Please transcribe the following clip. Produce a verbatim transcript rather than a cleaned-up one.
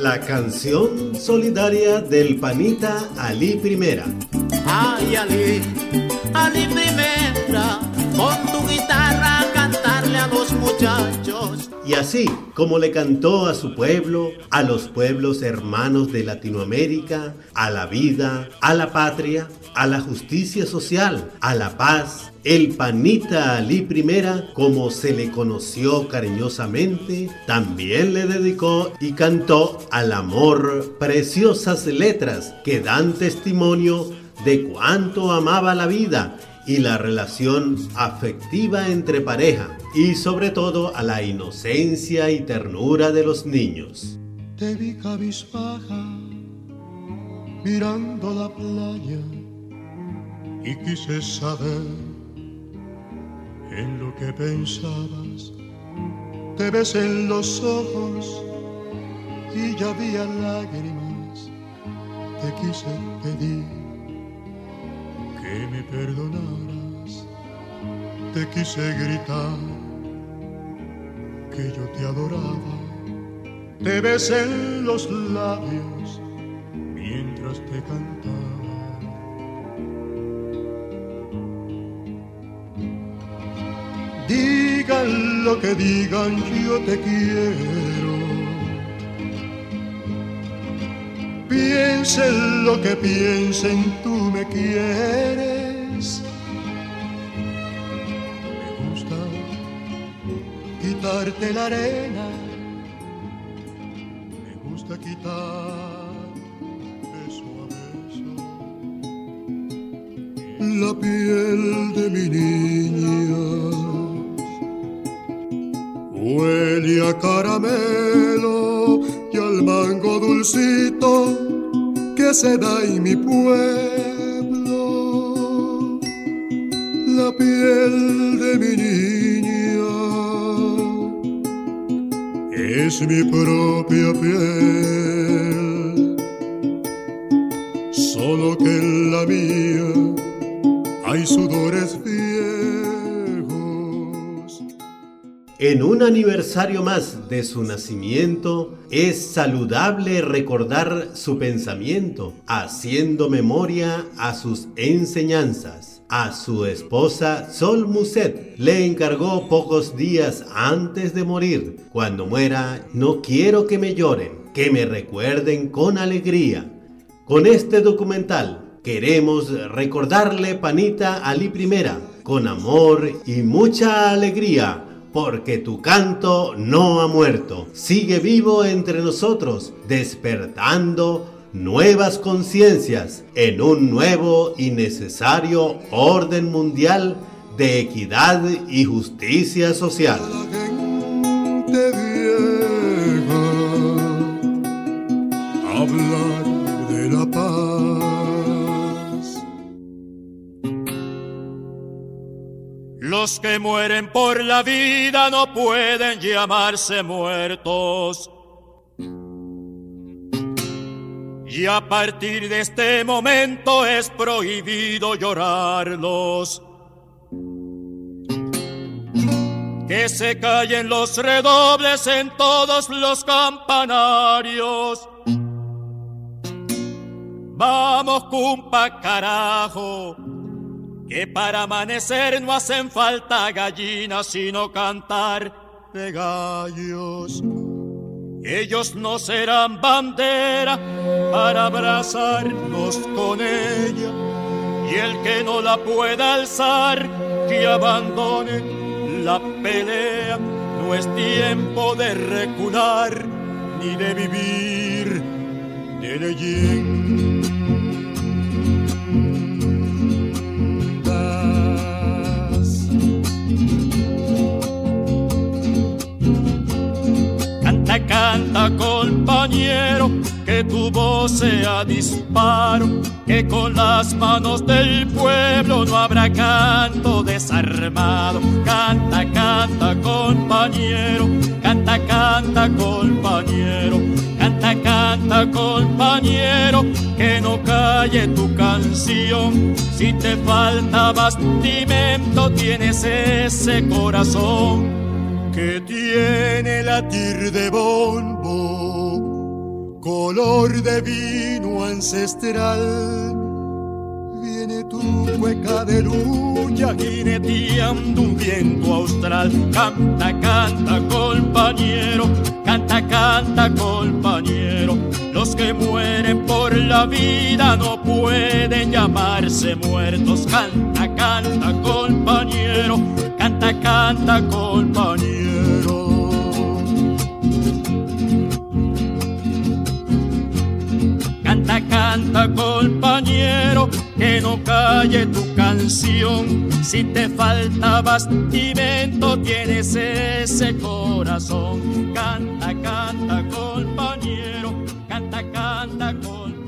La canción solidaria del panita Ali Primera. Ay, Ali, Ali Primera, con tu guitarra cantarle a los muchachos. Y así como le cantó a su pueblo, a los pueblos hermanos de Latinoamérica, a la vida, a la patria, a la justicia social, a la paz, el panita Ali Primera, como se le conoció cariñosamente, también le dedicó y cantó al amor preciosas letras que dan testimonio de cuánto amaba la vida y la relación afectiva entre pareja, y sobre todo a la inocencia y ternura de los niños. Te vi cabizbaja mirando la playa y quise saber en lo que pensabas. Te ves en los ojos y ya había lágrimas. Te quise pedir que me perdonaras. Te quise gritar que yo te adoraba. Te besé en los labios mientras te cantaba. Digan lo que digan, yo te quiero. Piensen lo que piensen, tú me quieres. Me gusta quitarte la arena, me gusta quitar beso a beso la piel de mi niña. Huele a caramelo y al mango dulcito que se da en mi pueblo. La piel de mi niña es mi propia piel, solo que en la mía hay sudores viejos. En un aniversario más de su nacimiento, es saludable recordar su pensamiento, haciendo memoria a sus enseñanzas. A su esposa Sol Muset le encargó pocos días antes de morir: cuando muera, no quiero que me lloren, que me recuerden con alegría. Con este documental queremos recordarle, panita Ali Primera, con amor y mucha alegría, porque tu canto no ha muerto, sigue vivo entre nosotros, despertando nuevas conciencias en un nuevo y necesario orden mundial de equidad y justicia social. La gente vieja, hablar de la paz. Los que mueren por la vida no pueden llamarse muertos. Y a partir de este momento es prohibido llorarlos. Que se callen los redobles en todos los campanarios. Vamos, cumpa, carajo, que para amanecer no hacen falta gallinas, sino cantar de gallos. Ellos no serán bandera para abrazarnos con ella, y el que no la pueda alzar, que abandone la pelea. No es tiempo de recular, ni de vivir de leyendas. Canta, canta, compañero, que tu voz sea disparo, que con las manos del pueblo no habrá canto desarmado. Canta, canta, compañero, canta, canta, compañero, canta, canta, compañero, que no calle tu canción. Si te falta bastimento, tienes ese corazón que tiene latir de bombo color de vino ancestral. Viene tu cueca de lucha jineteando un viento austral. Canta, canta, compañero, canta, canta, compañero. Los que mueren por la vida no pueden llamarse muertos. Canta, canta, compañero, canta, canta, compañero. Canta, canta, compañero, que no calle tu canción. Si te falta bastimento, tienes ese corazón. Canta, canta, compañero, canta, canta, compañero.